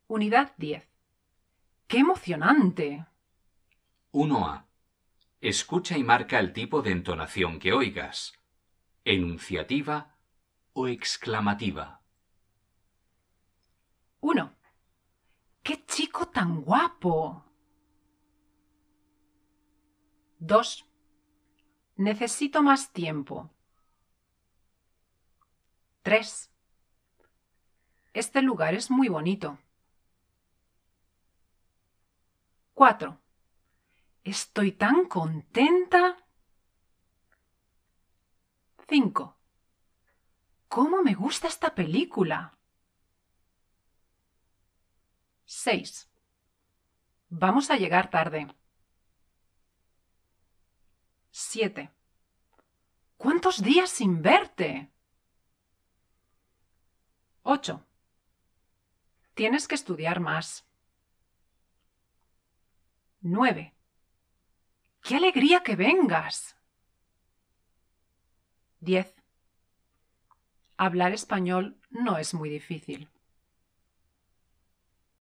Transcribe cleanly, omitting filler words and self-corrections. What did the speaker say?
Unidad 10. ¡Qué emocionante! 1A. Escucha y marca el tipo de entonación que oigas. Enunciativa o exclamativa. 1. ¡Qué chico tan guapo! 2. Necesito más tiempo. 3. Este lugar es muy bonito. 4. Estoy tan contenta. 5. ¿Cómo me gusta esta película? 6. Vamos a llegar tarde. 7. ¿Cuántos días sin verte? 8. Tienes que estudiar más. 9. ¡Qué alegría que vengas! 10. Hablar español no es muy difícil.